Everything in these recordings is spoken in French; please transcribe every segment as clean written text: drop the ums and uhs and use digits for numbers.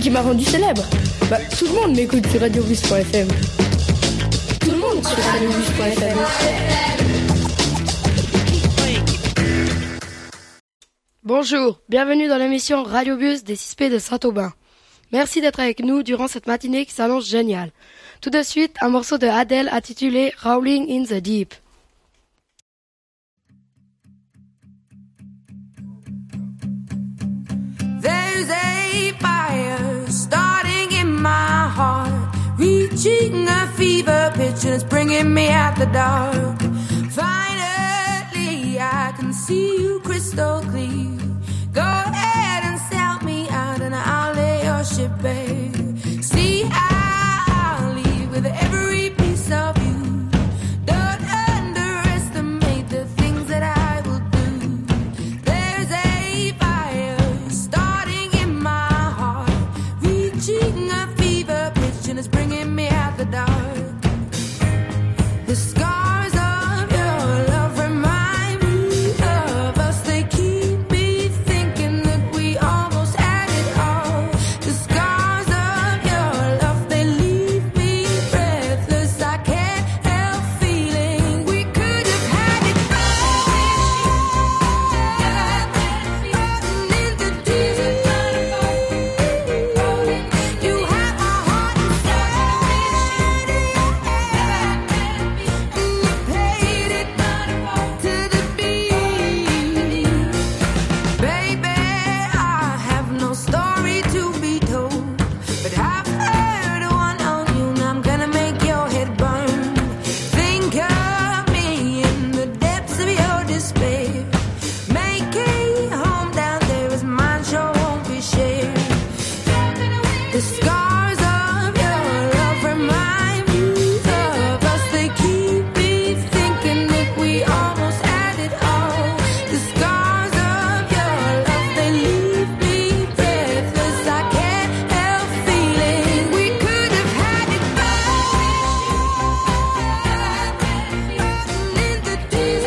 qui m'a rendu célèbre. Bah, tout le monde m'écoute sur radiobus.fm. Tout le monde sur radiobus.fm. Bonjour, bienvenue dans l'émission Radiobus des 6P de Saint-Aubin. Merci d'être avec nous durant cette matinée qui s'annonce géniale. Tout de suite, un morceau de Adele intitulé Rolling in the Deep. There's a fire starting in my heart, reaching a fever pitch and it's bringing me out the dark. Finally, I can see you crystal clear. Go ahead and sell me out and I'll lay your ship bare. See, I'll leave with every piece of you. Don't underestimate the things that I will do. There's a fire starting in my heart, reaching a fever pitch and it's bringing me out the dark. The scars of your love remind me of us. They keep me thinking that we almost had it all. The scars of your love, they leave me breathless. I can't help feeling we could have had it all. In the deep, you have my heart inside, and you played it to the beat. Baby, I have no story to be told, but I've heard one on you, and I'm gonna make your head burn. Think of me in the depths of your despair. Make a home down there as mine sure won't be shared. The scars of your love remind me of us. They keep me thinking that we almost had it all. The scars of your love, they leave me breathless. I can't help feeling we could have had it all. In the deep,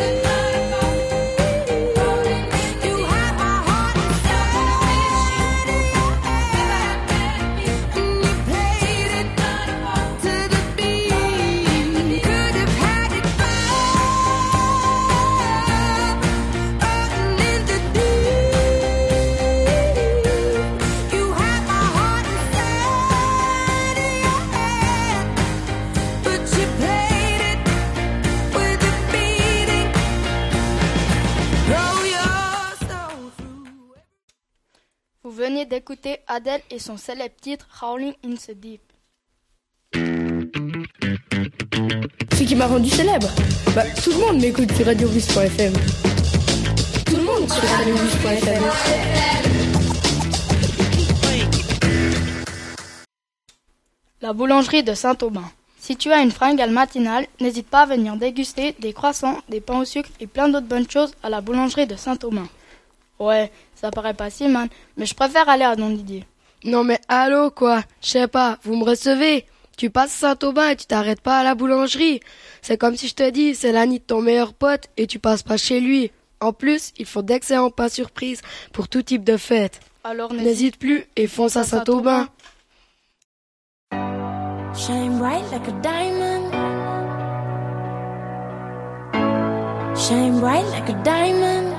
you have my heart inside, and you played it to the beat. Could have had it all. In the deep, you have my heart inside of your hand, but you played it with a beating. Throw your soul through. Vous venez d'écouter Adele et son célèbre titre Rolling in the Deep. Ce qui m'a rendu célèbre. Bah, tout le monde m'écoute sur radiobus.fm. Tout le monde sur radiobus.fm. La boulangerie de Saint-Aubin. Si tu as une fringale matinale, n'hésite pas à venir déguster des croissants, des pains au sucre et plein d'autres bonnes choses à la boulangerie de Saint-Aubin. Ouais, ça paraît pas si mal, mais je préfère aller à Don Didier. Non mais allô quoi, je sais pas, vous me recevez? Tu passes Saint-Aubin et tu t'arrêtes pas à la boulangerie. C'est comme si je te dis, c'est la nuit de ton meilleur pote et tu passes pas chez lui. En plus, ils font d'excellents pains surprises pour tout type de fête. Alors N'hésite plus et fonce à Saint-Aubin. Shine bright like a diamond. Shine bright like a diamond.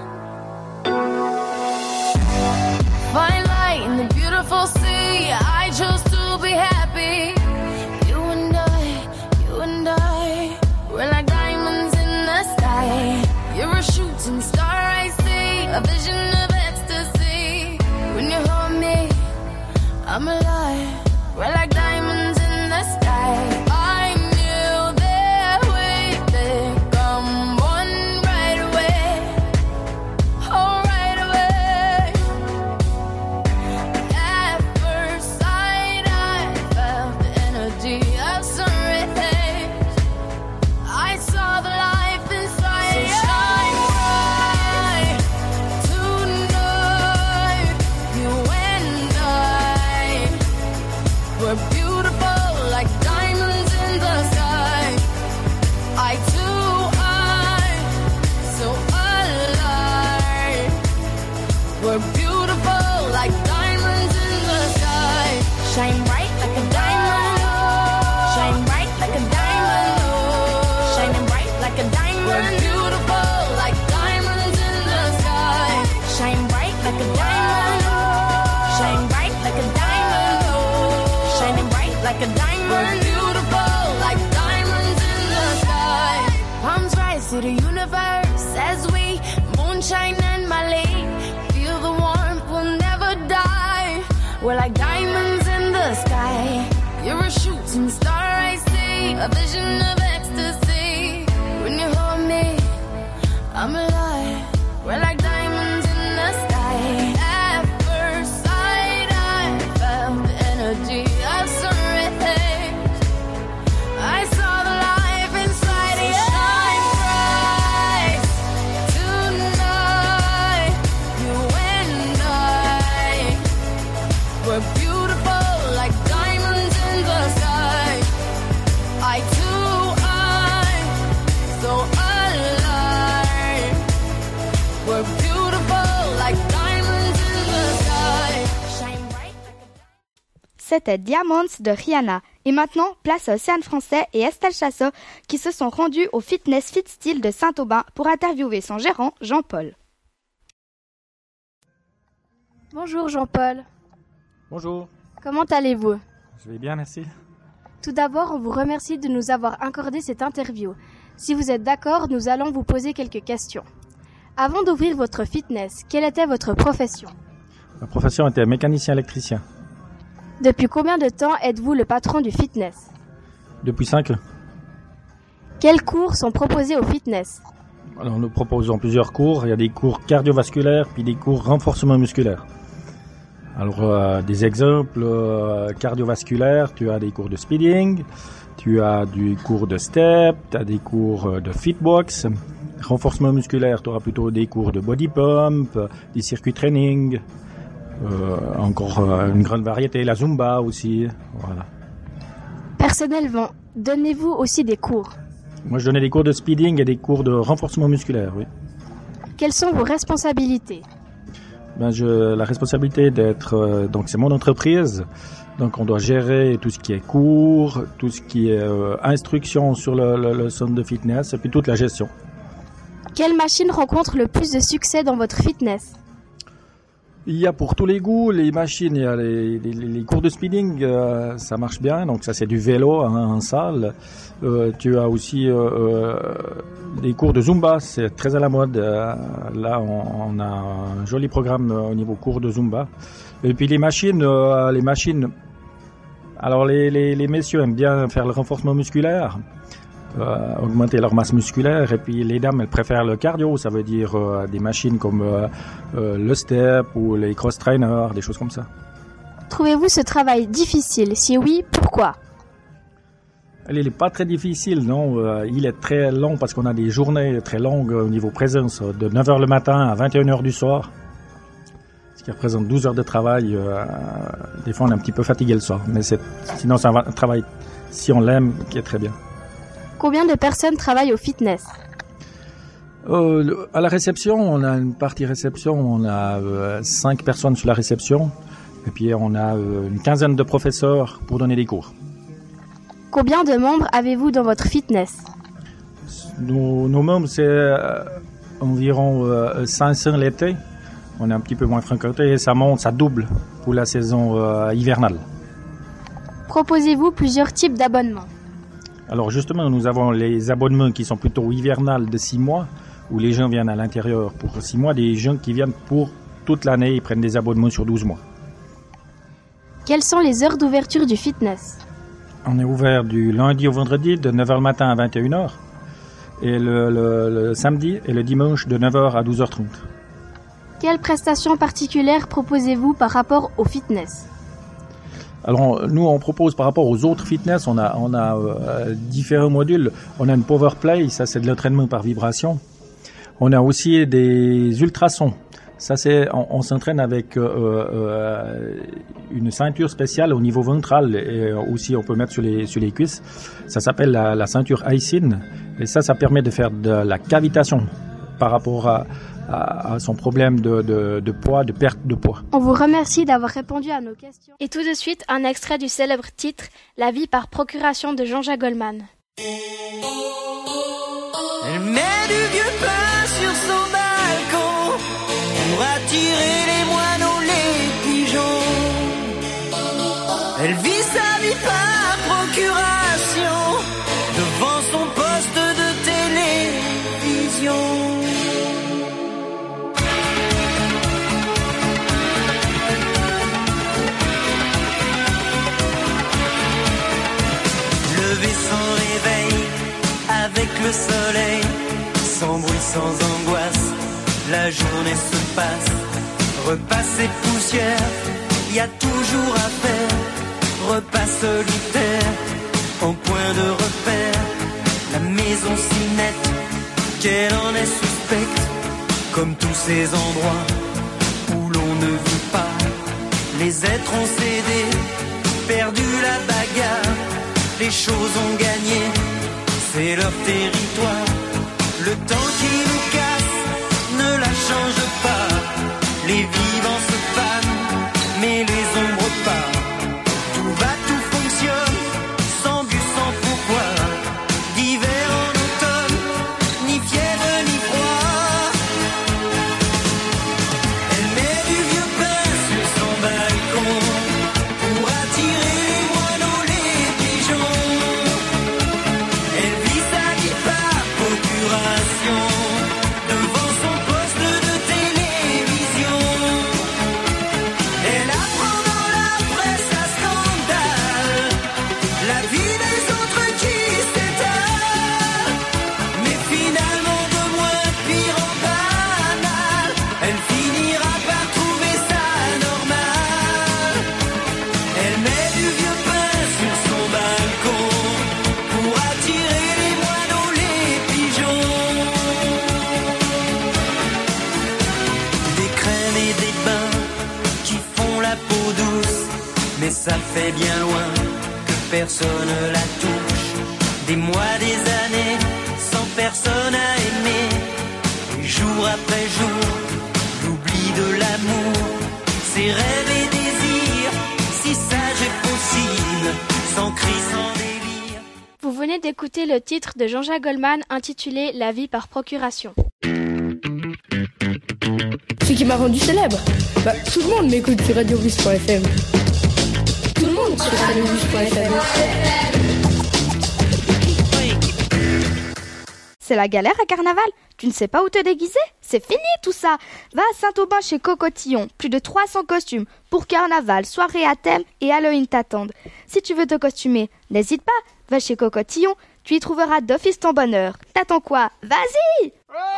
Fine light in the beautiful sea. I chose to be happy. You and I, we're like diamonds in the sky. You're a shooting star I see, a vision of ecstasy. When you hold me, I'm alive. We're like diamonds in the sky. I knew that we'd come one right away. Oh, right away. At first sight, I felt the energy of sun rays. I saw the life inside. So shine bright tonight. You and I to the universe as we moonshine and Malay. Feel the warmth, we'll never die. We're like diamonds in the sky. You're a shooting star, I see. A vision of ecstasy. When you hold me, I'm alive. We're like diamonds in the sky. At first sight, I felt the energy of surrender. I saw the life inside of you. Shine bright tonight. You and I, we're beautiful like diamonds in the sky. Eye to eye, so alive. We're beautiful like diamonds in the sky. Shine bright like a... C'était Diamonds de Rihanna. Et maintenant, place à Océane Français et Estelle Chassot qui se sont rendus au Fitness Fit Style de Saint-Aubin pour interviewer son gérant, Jean-Paul. Bonjour Jean-Paul. Bonjour. Comment allez-vous ? Je vais bien, merci. Tout d'abord, on vous remercie de nous avoir accordé cette interview. Si vous êtes d'accord, nous allons vous poser quelques questions. Avant d'ouvrir votre fitness, quelle était votre profession ? Ma profession était mécanicien électricien. Depuis combien de temps êtes-vous le patron du fitness ? Depuis 5 ans. Quels cours sont proposés au fitness ? Alors, nous proposons plusieurs cours. Il y a des cours cardiovasculaires puis des cours renforcement musculaire. Alors, des exemples cardiovasculaires, tu as des cours de speeding, tu as des cours de step, tu as des cours de fitbox. Renforcement musculaire, tu auras plutôt des cours de body pump, des circuits training, encore une grande variété, la Zumba aussi. Voilà. Personnellement, donnez-vous aussi des cours ? Moi, je donnais des cours de speeding et des cours de renforcement musculaire, oui. Quelles sont vos responsabilités ? La responsabilité d'être, donc c'est mon entreprise, donc on doit gérer tout ce qui est cours, tout ce qui est instruction sur le centre de fitness et puis toute la gestion. Quelle machine rencontre le plus de succès dans votre fitness ? Il y a pour tous les goûts, les machines, il y a les cours de speeding, ça marche bien, donc ça c'est du vélo en salle. Tu as aussi des cours de Zumba, c'est très à la mode. Là, on a un joli programme au niveau cours de Zumba. Et puis les machines. Alors les messieurs aiment bien faire le renforcement musculaire, augmenter leur masse musculaire. Et puis les dames, elles préfèrent le cardio, ça veut dire des machines comme le step ou les cross trainers, des choses comme ça. Trouvez-vous ce travail difficile ? Si oui, pourquoi ? Il n'est pas très difficile, non. Il est très long parce qu'on a des journées très longues au niveau présence, de 9h le matin à 21h du soir, ce qui représente 12 heures de travail. Des fois, on est un petit peu fatigué le soir, mais sinon, c'est un travail, si on l'aime, qui est très bien. Combien de personnes travaillent au fitness ? À la réception, on a une partie réception, on a 5 personnes sur la réception, et puis on a une quinzaine de professeurs pour donner des cours. Combien de membres avez-vous dans votre fitness ? Nos membres, c'est environ 500 l'été. On est un petit peu moins fréquenté et ça monte, ça double pour la saison hivernale. Proposez-vous plusieurs types d'abonnements ? Alors justement, nous avons les abonnements qui sont plutôt hivernales de 6 mois, où les gens viennent à l'intérieur pour 6 mois, des gens qui viennent pour toute l'année, ils prennent des abonnements sur 12 mois. Quelles sont les heures d'ouverture du fitness ? On est ouvert du lundi au vendredi de 9h le matin à 21h et le samedi et le dimanche de 9h à 12h30. Quelles prestations particulières proposez-vous par rapport au fitness ? Alors nous on propose par rapport aux autres fitness, on a différents modules. On a une power play, ça c'est de l'entraînement par vibration. On a aussi des ultrasons. Ça c'est, on s'entraîne avec une ceinture spéciale au niveau ventral et aussi on peut mettre sur les cuisses. Ça s'appelle la ceinture ISIN et ça permet de faire de la cavitation par rapport à son problème de poids, de perte de poids. On vous remercie d'avoir répondu à nos questions. Et tout de suite, un extrait du célèbre titre « La vie par procuration » de Jean-Jacques Goldman. Elle met du vieux pain sur son balcon pour attirer les moineaux, les pigeons. Elle vit sa vie par procuration devant son poste de télévision. sans bruit, sans angoisse, la journée se passe. Repas et poussière, y a toujours à faire. Repas solitaire, en point de repère. La maison si nette, qu'elle en est suspecte. Comme tous ces endroits où l'on ne vit pas. Les êtres ont cédé, perdu la bagarre. Les choses ont gagné, c'est leur territoire. Le temps qui nous casse ne la change pas. Les vivants se fanent, mais les ombres pas. Tout va, tout fonctionne, sans but, sans pourquoi. D'hiver en automne, ni fièvre ni froid. Elle met du vieux pain sur son balcon pour attirer les moineaux, les pigeons. Elle vit sa vie par procuration devant son poste de télévision. Elle apprend dans la presse à scandale la vie des autres qui s'étale. Mais finalement de moins pire en banal, elle finira par trouver ça normal. Elle met du vieux pain sur son balcon pour attirer les moineaux, les pigeons. Des crèmes et des bains qui font la peau douce, mais ça fait bien loin que personne la touche. Des mois, des années, sans personne à aimer. Et jour après jour, l'oubli de l'amour, ses rêves et désirs, si sage et possible, sans cri, sans délire. Vous venez d'écouter le titre de Jean-Jacques Goldman intitulé La vie par procuration. Ce qui m'a rendu célèbre. Bah, tout le monde m'écoute sur radiorusse.fm. Tout le monde sur radiorusse.fm. C'est la galère à Carnaval. Tu ne sais pas où te déguiser? C'est fini tout ça. Va à Saint-Aubin chez Cocotillon. Plus de 300 costumes pour Carnaval, soirée à thème et Halloween t'attendent. Si tu veux te costumer, n'hésite pas. Va chez Cocotillon. Tu y trouveras d'office ton bonheur. T'attends quoi? Vas-y!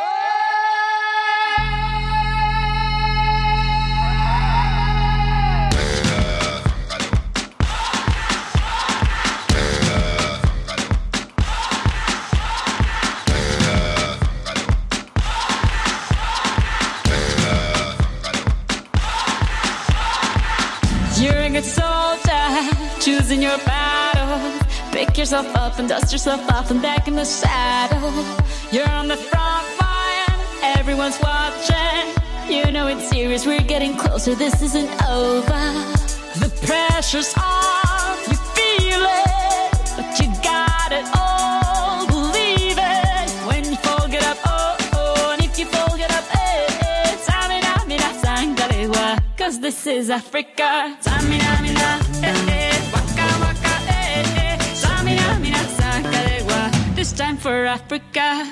You're a good soldier, choosing your battle. Pick yourself up and dust yourself off and back in the saddle. You're on the front line, everyone's watching. You know it's serious, we're getting closer, this isn't over. The pressure's on, you feel it, but you got it all, believe it. When you fall, get up, oh, oh, and if you fall, get up, eh, eh. Samina, mina, sangalewa, 'cause this is Africa. Samina, mina, eh, eh, waka, waka, eh, eh. Samina, mina, sangalewa, this time for Africa.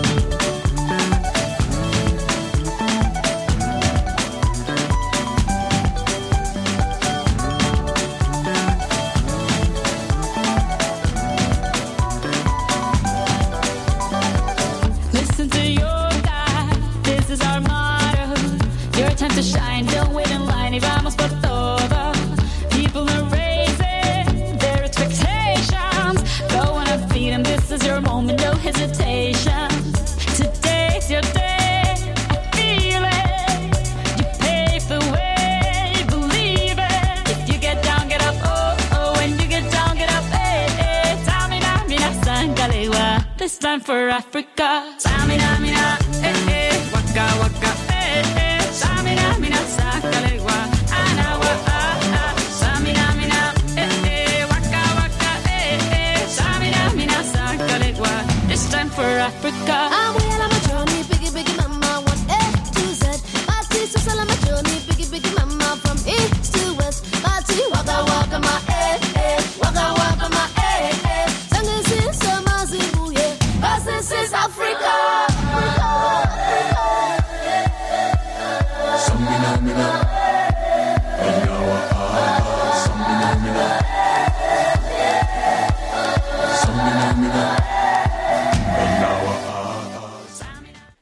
Listen to your God, this is our motto. Your time to shine, don't wait in line, y vamos por todo. People are raising their expectations. Go on and feed them, this is your moment, no hesitation. Today's your day, I feel it. You pave the way, believe it. If you get down, get up, oh, oh. When you get down, get up, eh, eh. Samina, mina, sangalewa, this time for Africa. Samina, mina, eh, eh. Waka, waka, eh, eh. Samina, mina, sangalewa, anawa, ah, ah. Samina, mina, eh, eh. Waka, waka, eh, eh. Samina, mina, sangalewa, this time for Africa. I'm well on my journey, biggie, biggie, mama, 1 A to Z. Party, so on my journey, biggie, biggie, mama, from east to west. Party, waka, waka, my waka, waka, my Sangin' since summer's in Booye, 'cause this is Africa.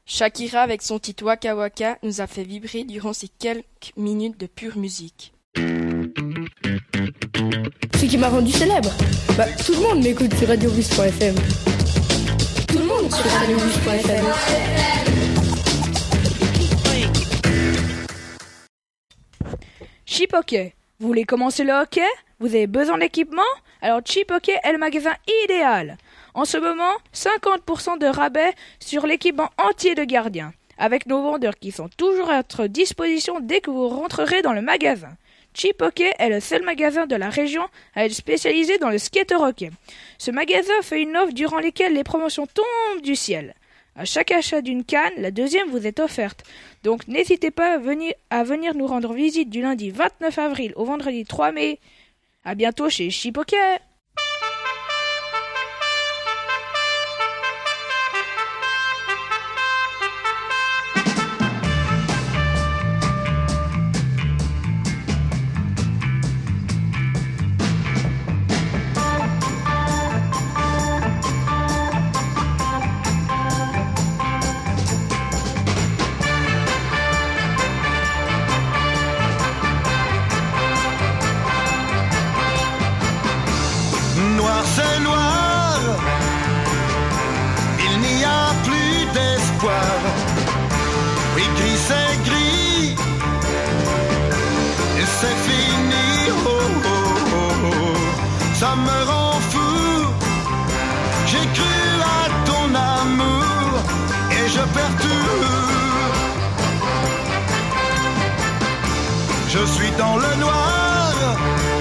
Shakira avec son titre Waka Waka nous a fait vibrer durant ces quelques minutes de pure musique. Ce qui m'a rendu célèbre. Tout le monde m'écoute sur radiobus.fm. Tout le monde sur radiobus.fm. Chip Hockey. Vous voulez commencer le hockey? Vous avez besoin d'équipement? Alors Chip Hockey est le magasin idéal. En ce moment, 50% de rabais sur l'équipement entier de gardien, avec nos vendeurs qui sont toujours à votre disposition dès que vous rentrerez dans le magasin. Chip Hockey est le seul magasin de la région à être spécialisé dans le skater hockey. Ce magasin fait une offre durant laquelle les promotions tombent du ciel. À chaque achat d'une canne, la deuxième vous est offerte. Donc n'hésitez pas à venir nous rendre visite du lundi 29 avril au vendredi 3 mai. À bientôt chez Chip Hockey. Noir c'est noir, il n'y a plus d'espoir. Oui, gris c'est gris, et c'est fini. Oh, oh, oh, oh. Ça me rend fou. J'ai cru à ton amour et je perds tout. Je suis dans le noir.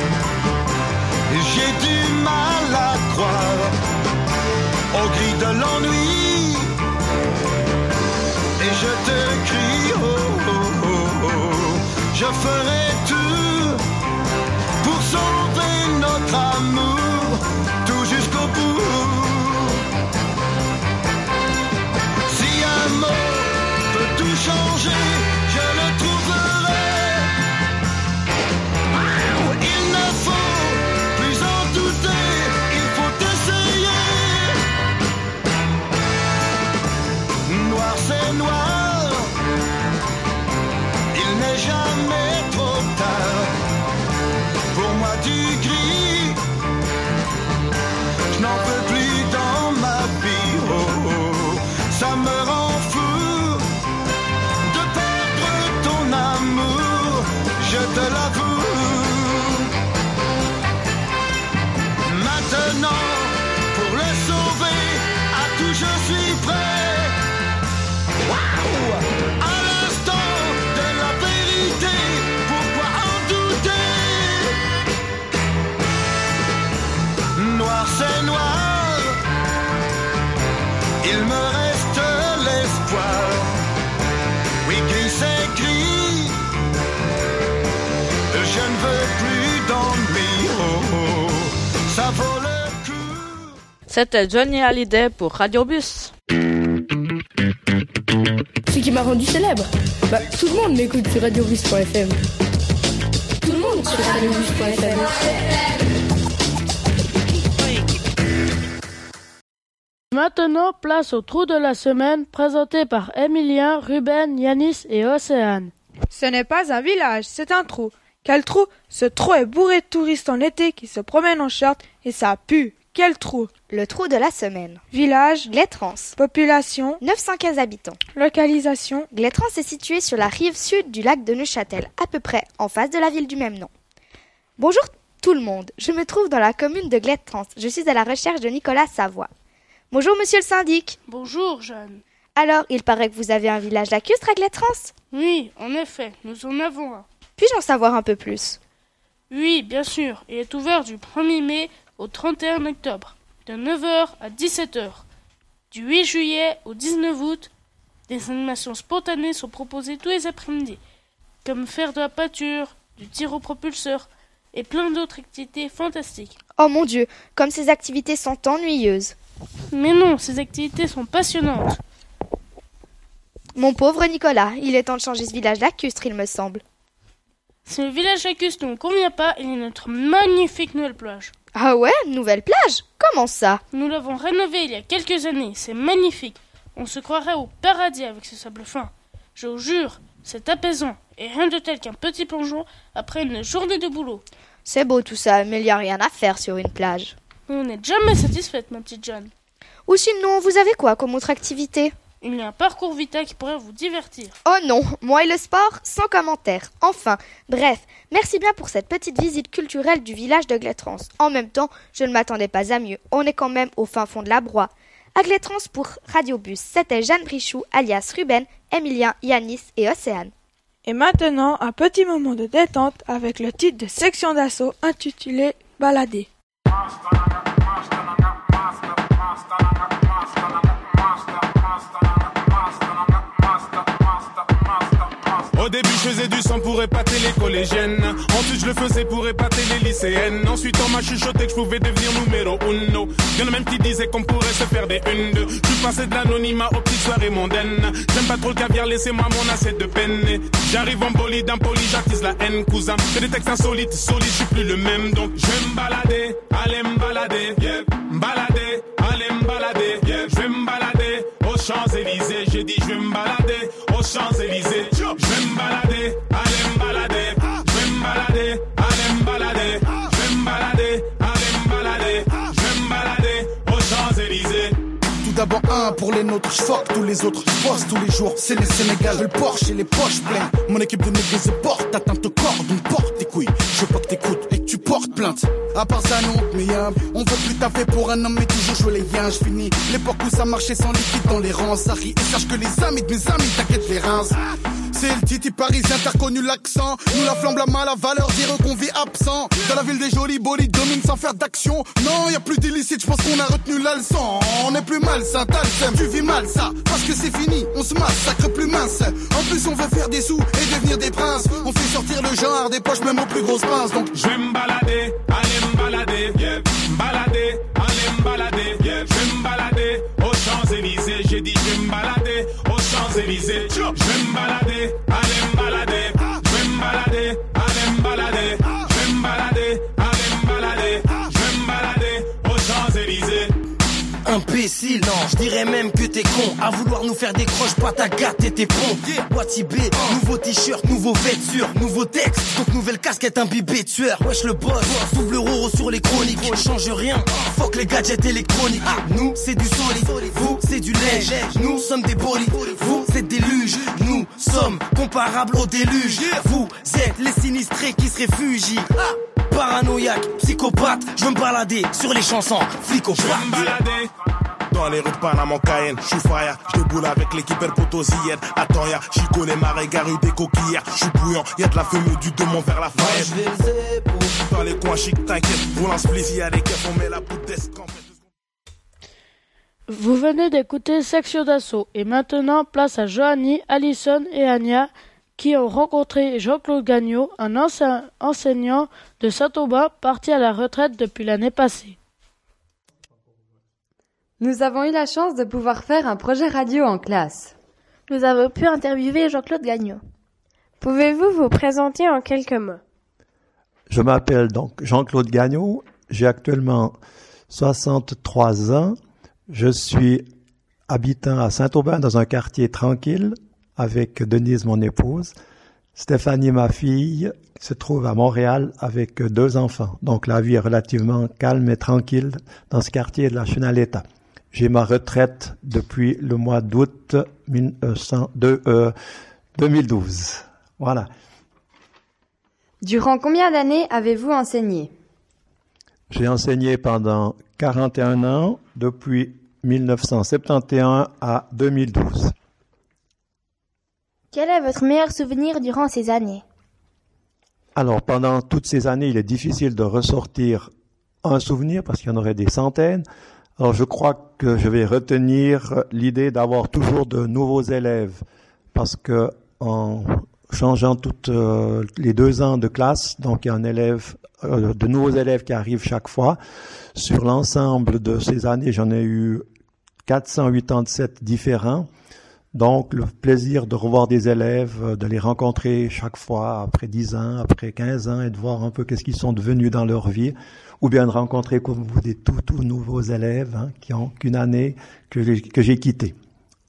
J'ai du mal à croire au gris de l'ennui. Et je te crie, oh, oh, oh, oh. Je ferai tout pour sauver notre amour, tout jusqu'au bout. Si un mot peut tout changer, je le trouverai. Il ne faut c'est noir, il n'est jamais trop tard. Pour moi du gris, je n'en peux plus dans ma vie. Oh, oh, ça me rend fou de perdre ton amour, je te l'avoue. Maintenant, pour le sauver, à tout je suis prêt. À l'instant de la vérité, pourquoi en douter? Noir c'est noir, il me reste l'espoir. Oui, gris c'est gris, je ne veux plus d'ennui. Oh, oh, ça vaut le coup. C'était Johnny Hallyday pour Radiobus. Ce qui m'a rendu célèbre. Tout le monde m'écoute sur radiobus.fm. Tout le monde sur radiobus.fm. Maintenant, place au trou de la semaine présenté par Emilien, Ruben, Yanis et Océane. Ce n'est pas un village, c'est un trou. Quel trou? Ce trou est bourré de touristes en été qui se promènent en short et ça pue. Quel trou? Le trou de la semaine. Village. Glettrance. Population. 915 habitants. Localisation. Glettrance est située sur la rive sud du lac de Neuchâtel, à peu près en face de la ville du même nom. Bonjour tout le monde, je me trouve dans la commune de Glettrance. Je suis à la recherche de Nicolas Savoie. Bonjour monsieur le syndic. Bonjour Jeanne. Alors, il paraît que vous avez un village lacustre à Glettrance? Oui, en effet, nous en avons un. Puis-je en savoir un peu plus? Oui, bien sûr, il est ouvert du 1er mai au 31 octobre, de 9h à 17h. Du 8 juillet au 19 août, des animations spontanées sont proposées tous les après-midi, comme faire de la peinture, du tir au propulseur et plein d'autres activités fantastiques. Oh mon Dieu, comme ces activités sont ennuyeuses. Mais non, ces activités sont passionnantes. Mon pauvre Nicolas, il est temps de changer ce village lacustre, il me semble. Si le village lacustre ne nous convient pas, il y a notre magnifique nouvelle plage. Ah ouais, nouvelle plage? Comment ça? Nous l'avons rénovée il y a quelques années, c'est magnifique. On se croirait au paradis avec ce sable fin. Je vous jure, c'est apaisant, et rien de tel qu'un petit plongeon après une journée de boulot. C'est beau tout ça, mais il n'y a rien à faire sur une plage. On n'est jamais satisfaite, ma petite Jeanne. Ou sinon, vous avez quoi comme autre activité? Il y a un parcours Vita qui pourrait vous divertir. Oh non, moi et le sport, sans commentaire. Enfin, bref, merci bien pour cette petite visite culturelle du village de Glétrance. En même temps, je ne m'attendais pas à mieux. On est quand même au fin fond de la Broye. À Glétrance pour Radiobus, c'était Jeanne Brichoux, alias Ruben, Emilien, Yanis et Océane. Et maintenant, un petit moment de détente avec le titre de section d'assaut intitulé « Balader ». Au début je faisais du sang pour épater les collégiennes. Ensuite je le faisais pour épater les lycéennes. Ensuite on m'a chuchoté que je pouvais devenir numéro uno. Y'en a même qui disaient qu'on pourrait se faire des une deux. Je suis passé de l'anonymat aux petites soirées mondaines. J'aime pas trop le caviar, laissez-moi mon assiette de penne. J'arrive en bolide, impoli, j'attise la haine, cousin. Fais des textes insolites, solides, je suis plus le même. Donc je vais me balader, allez me balader, yeah. Me balader, allez me balader, yeah. Je vais me balader aux Champs-Élysées. J'ai dit je vais me balader aux Champs-Élysées. Je vais me balader, allez me balader. Je vais me balader, allez me balader. Je vais me balader, allez me balader. Je vais me balader aux Champs-Élysées. Tout d'abord un pour les nôtres, je fuck tous les autres, je bosse tous les jours, c'est les Sénégal, le Porsche et les poches pleines. Mon équipe de négros se porte, atteinte au corps, donc porte tes couilles. Je veux pas que t'écoutes et que tu portes plainte. À part ça non, mais on veut plus taffer pour un homme, mais toujours jouer les yens. J'finis l'époque où ça marchait sans liquide dans les rangs. Ça rit et sache que les amis de mes amis t'inquiète les reins. C'est le titi parisien, t'as reconnu l'accent. Nous la flambe, la main, la valeur, dire qu'on vit absent. Dans la ville des jolis bolides, domine sans faire d'action. Non, y a plus d'illicite, j'pense qu'on a retenu la leçon. On est plus malsain, t'as le seum, tu vis mal ça. Parce que c'est fini, on se massacre plus mince. En plus on veut faire des sous et devenir des princes. On fait sortir le genre des poches même aux plus grosses pinces. Donc je vais me balader, allez me balader, yeah. Me balader, allez me balader, yeah. Je vais me balader aux Champs-Élysées. J'ai dit je vais me balader aux Champs-Élysées. Je vais me balader, allez me balader. Je vais me balader, allez me balader. Je vais me balader, allez me balader. Je vais me balader aux Champs-Élysées. Imbécile, non, je dirais même que t'es con. À vouloir nous faire des croches, pas ta gâte et tes ponts. Wati B, nouveau t-shirt, nouveau vêture, nouveau texte, donc nouvelle casquette imbibée tueur. Wesh le boss, double euro sur les chroniques. Change rien, fuck les gadgets électroniques. Nous c'est du solide, vous c'est du léger. Nous sommes des bolides, vous c'est des luges. Nous sommes comparables au déluge. Vous êtes les sinistrés qui se réfugient. Paranoïaque, psychopathe, je veux me balader sur les chansons, flic au Je vais me balader dans les rues de Panama en Cayenne, je suis fire, je déboule avec l'équipe El Potosienne. Attends ya, j'y connais ma rue des coquillères, je suis bouillant, y'a de la fumée du Demont vers la Fayette. Dans les coins chic, t'inquiète, roule un spliff, y'a des keufs, on met la poudre d'escamp. Vous venez d'écouter Section d'Assaut, et maintenant place à Johanny, Alison et Anya, qui ont rencontré Jean-Claude Gagnon, un enseignant de Saint-Aubin, parti à la retraite depuis l'année passée. Nous avons eu la chance de pouvoir faire un projet radio en classe. Nous avons pu interviewer Jean-Claude Gagnon. Pouvez-vous vous présenter en quelques mots? Je m'appelle donc Jean-Claude Gagnon, j'ai actuellement 63 ans, je suis habitant à Saint-Aubin dans un quartier tranquille, avec Denise, mon épouse. Stéphanie, ma fille, se trouve à Montréal avec 2 enfants. Donc la vie est relativement calme et tranquille dans ce quartier de la Chenaleta. J'ai ma retraite depuis le mois d'août 2012. Voilà. Durant combien d'années avez-vous enseigné? J'ai enseigné pendant 41 ans, depuis 1971 à 2012. Quel est votre meilleur souvenir durant ces années? Alors, pendant toutes ces années, il est difficile de ressortir un souvenir parce qu'il y en aurait des centaines. Alors, je crois que je vais retenir l'idée d'avoir toujours de nouveaux élèves parce que en changeant toutes les 2 ans de classe, donc il y a de nouveaux élèves qui arrivent chaque fois. Sur l'ensemble de ces années, j'en ai eu 487 différents. Donc, le plaisir de revoir des élèves, de les rencontrer chaque fois, après 10 ans, après 15 ans, et de voir un peu qu'est-ce qu'ils sont devenus dans leur vie, ou bien de rencontrer comme vous des tout nouveaux élèves qui ont qu'une année que j'ai quitté.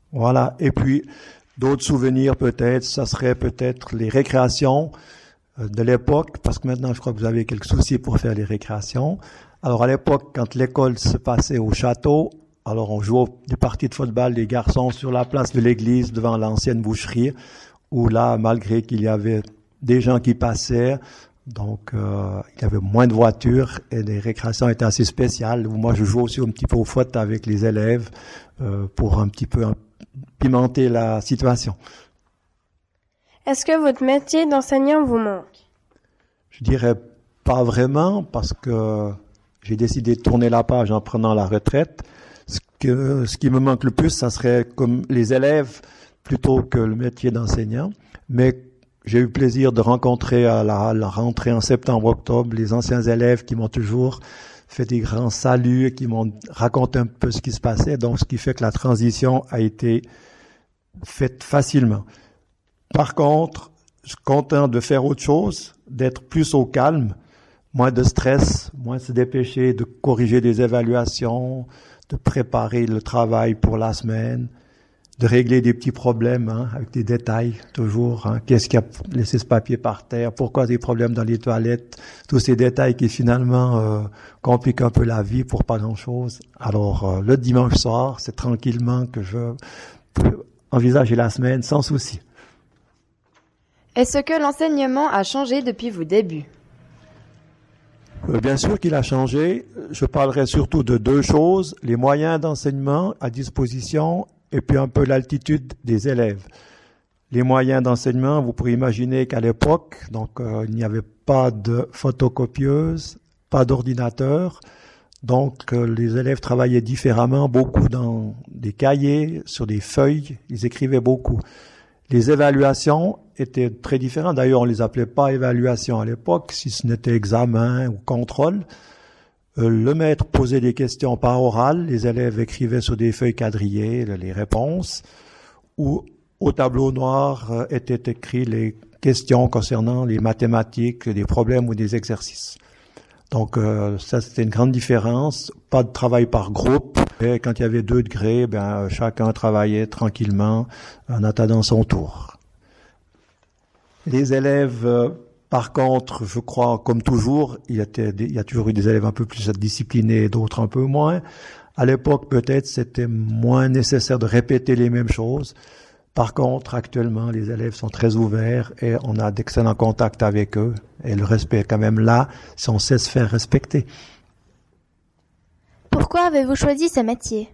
Voilà. Et puis, d'autres souvenirs peut-être, ça serait peut-être les récréations de l'époque, parce que maintenant, je crois que vous avez quelques soucis pour faire les récréations. Alors, à l'époque, quand l'école se passait au château, alors on jouait des parties de football, les garçons, sur la place de l'église, devant l'ancienne boucherie, où là, malgré qu'il y avait des gens qui passaient, donc il y avait moins de voitures et les récréations étaient assez spéciales. Moi, je jouais aussi un petit peu au foot avec les élèves pour un petit peu pimenter la situation. Est-ce que votre métier d'enseignant vous manque? Je dirais pas vraiment, parce que j'ai décidé de tourner la page en prenant la retraite. Ce qui me manque le plus, ça serait comme les élèves plutôt que le métier d'enseignant. Mais j'ai eu plaisir de rencontrer à la rentrée en septembre-octobre les anciens élèves qui m'ont toujours fait des grands saluts, qui m'ont raconté un peu ce qui se passait. Donc, ce qui fait que la transition a été faite facilement. Par contre, je suis content de faire autre chose, d'être plus au calme, moins de stress, moins se dépêcher de corriger des évaluations, de préparer le travail pour la semaine, de régler des petits problèmes avec des détails toujours. Qu'est-ce qui a laissé ce papier par terre? Pourquoi des problèmes dans les toilettes? Tous ces détails qui finalement compliquent un peu la vie pour pas grand-chose. Alors le dimanche soir, c'est tranquillement que je peux envisager la semaine sans souci. Est-ce que l'enseignement a changé depuis vos débuts? Bien sûr qu'il a changé. Je parlerai surtout de deux choses, les moyens d'enseignement à disposition et puis un peu l'altitude des élèves. Les moyens d'enseignement, vous pourrez imaginer qu'à l'époque, donc il n'y avait pas de photocopieuse, pas d'ordinateur, donc les élèves travaillaient différemment, beaucoup dans des cahiers, sur des feuilles, ils écrivaient beaucoup. Les évaluations étaient très différentes. D'ailleurs, on les appelait pas évaluations à l'époque, si ce n'était examen ou contrôle. Le maître posait des questions par oral, les élèves écrivaient sur des feuilles quadrillées les réponses, ou au tableau noir étaient écrites les questions concernant les mathématiques, des problèmes ou des exercices. Donc ça, c'était une grande différence. Pas de travail par groupe. Et quand il y avait 2 degrés, chacun travaillait tranquillement en attendant son tour. Les élèves, par contre, je crois, comme toujours, il y a toujours eu des élèves un peu plus disciplinés et d'autres un peu moins. À l'époque, peut-être, c'était moins nécessaire de répéter les mêmes choses. Par contre, actuellement, les élèves sont très ouverts et on a d'excellents contacts avec eux. Et le respect est quand même là, si on sait se faire respecter. Pourquoi avez-vous choisi ce métier?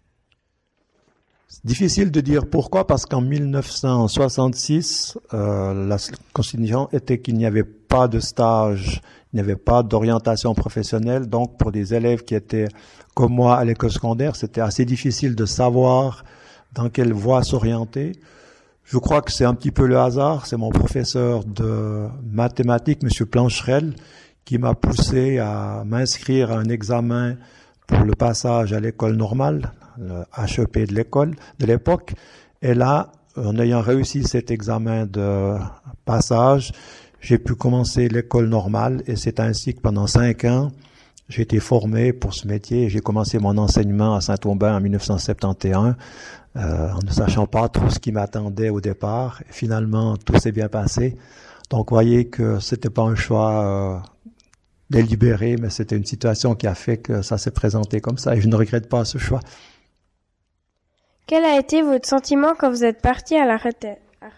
C'est difficile de dire pourquoi, parce qu'en 1966, la constitution était qu'il n'y avait pas de stage, il n'y avait pas d'orientation professionnelle. Donc, pour des élèves qui étaient comme moi à l'école secondaire, c'était assez difficile de savoir dans quelle voie s'orienter. Je crois que c'est un petit peu le hasard. C'est mon professeur de mathématiques, Monsieur Plancherel, qui m'a poussé à m'inscrire à un examen pour le passage à l'école normale, le HEP de l'époque. Et là, en ayant réussi cet examen de passage, j'ai pu commencer l'école normale et c'est ainsi que pendant 5 ans, j'ai été formé pour ce métier. J'ai commencé mon enseignement à Saint-Aubin en 1971, en ne sachant pas trop ce qui m'attendait au départ. Et finalement, tout s'est bien passé. Donc, vous voyez que c'était pas un choix délibéré, mais c'était une situation qui a fait que ça s'est présenté comme ça. Et je ne regrette pas ce choix. Quel a été votre sentiment quand vous êtes parti à la retraite?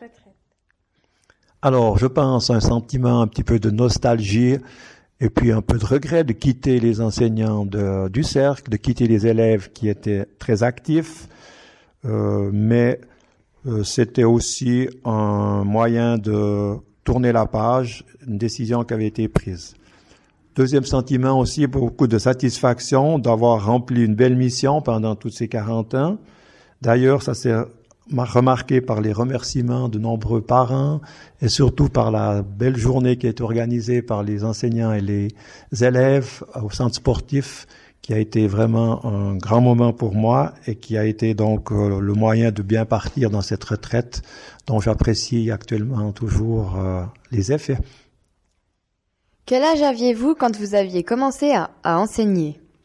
Alors, je pense un sentiment un petit peu de nostalgie et puis un peu de regret de quitter les enseignants du cercle, de quitter les élèves qui étaient très actifs, mais c'était aussi un moyen de tourner la page, une décision qui avait été prise. Deuxième sentiment aussi, beaucoup de satisfaction d'avoir rempli une belle mission pendant toutes ces 40 ans. D'ailleurs, ça s'est remarqué par les remerciements de nombreux parents et surtout par la belle journée qui a été organisée par les enseignants et les élèves au centre sportif, qui a été vraiment un grand moment pour moi et qui a été donc le moyen de bien partir dans cette retraite dont j'apprécie actuellement toujours les effets. Quel âge aviez-vous quand vous aviez commencé à enseigner?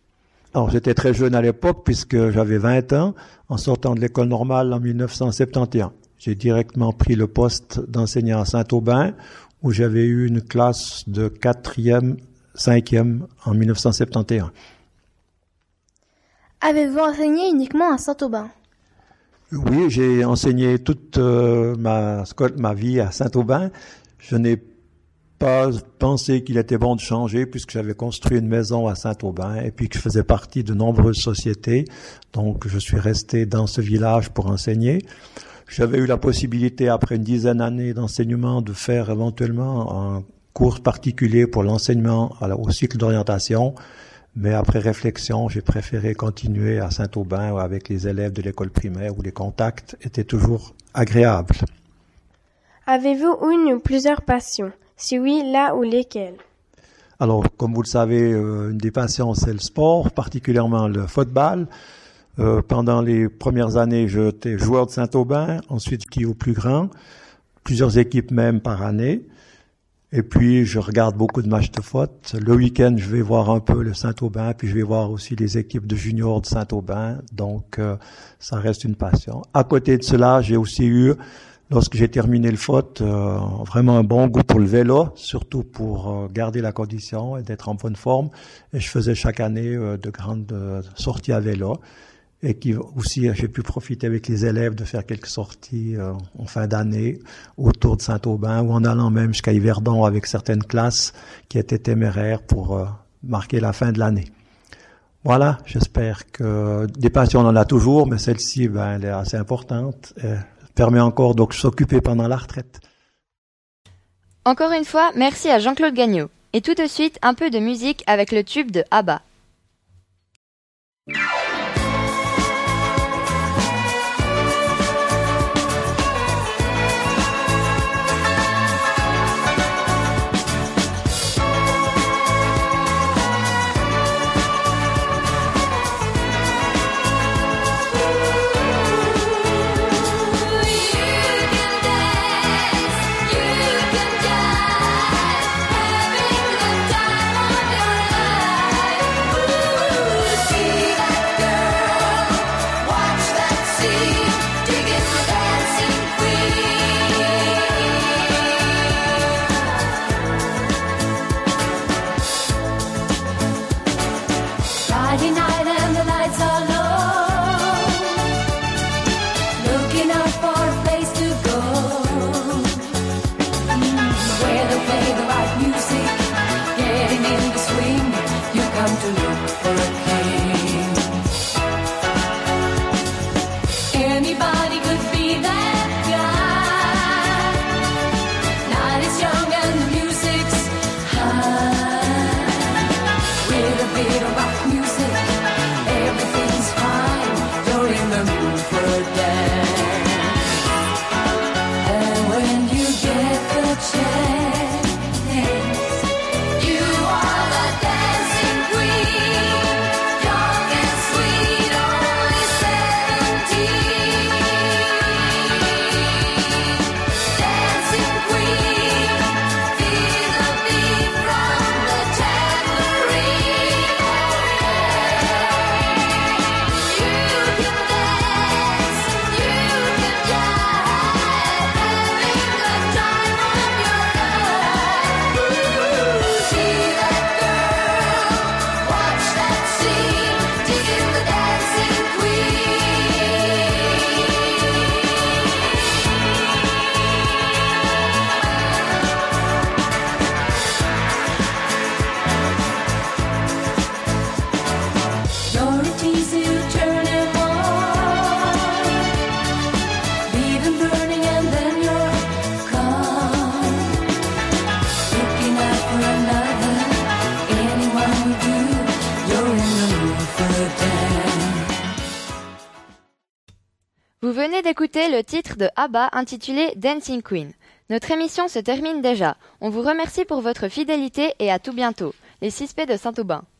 Alors j'étais très jeune à l'époque puisque j'avais 20 ans en sortant de l'école normale en 1971. J'ai directement pris le poste d'enseignant à Saint-Aubin où j'avais eu une classe de 4e, 5e en 1971. Avez-vous enseigné uniquement à Saint-Aubin? Oui, j'ai enseigné toute ma vie à Saint-Aubin. Je n'ai pas pensé qu'il était bon de changer puisque j'avais construit une maison à Saint-Aubin et puis que je faisais partie de nombreuses sociétés. Donc, je suis resté dans ce village pour enseigner. J'avais eu la possibilité, après une dizaine d'années d'enseignement, de faire éventuellement un cours particulier pour l'enseignement au cycle d'orientation. Mais après réflexion, j'ai préféré continuer à Saint-Aubin avec les élèves de l'école primaire où les contacts étaient toujours agréables. Avez-vous une ou plusieurs passions? Si oui, là ou lesquelles? Alors, comme vous le savez, une des passions, c'est le sport, particulièrement le football. Pendant les premières années, j'étais joueur de Saint-Aubin, ensuite qui au plus grand, plusieurs équipes même par année. Et puis, je regarde beaucoup de matchs de foot. Le week-end, je vais voir un peu le Saint-Aubin, puis je vais voir aussi les équipes de juniors de Saint-Aubin. Donc, ça reste une passion. À côté de cela, j'ai aussi eu, lorsque j'ai terminé le foot, vraiment un bon goût pour le vélo, surtout pour garder la condition et d'être en bonne forme. Et je faisais chaque année de grandes sorties à vélo. Et qui aussi, j'ai pu profiter avec les élèves de faire quelques sorties en fin d'année autour de Saint-Aubin ou en allant même jusqu'à Yverdon avec certaines classes qui étaient téméraires pour marquer la fin de l'année. Voilà, j'espère que des passions on en a toujours, mais celle-ci, elle est assez importante. Elle permet encore donc de s'occuper pendant la retraite. Encore une fois, merci à Jean-Claude Gagnon. Et tout de suite, un peu de musique avec le tube de ABBA. Vous venez d'écouter le titre de ABBA intitulé Dancing Queen. Notre émission se termine déjà. On vous remercie pour votre fidélité et à tout bientôt. Les 6P de Saint-Aubin.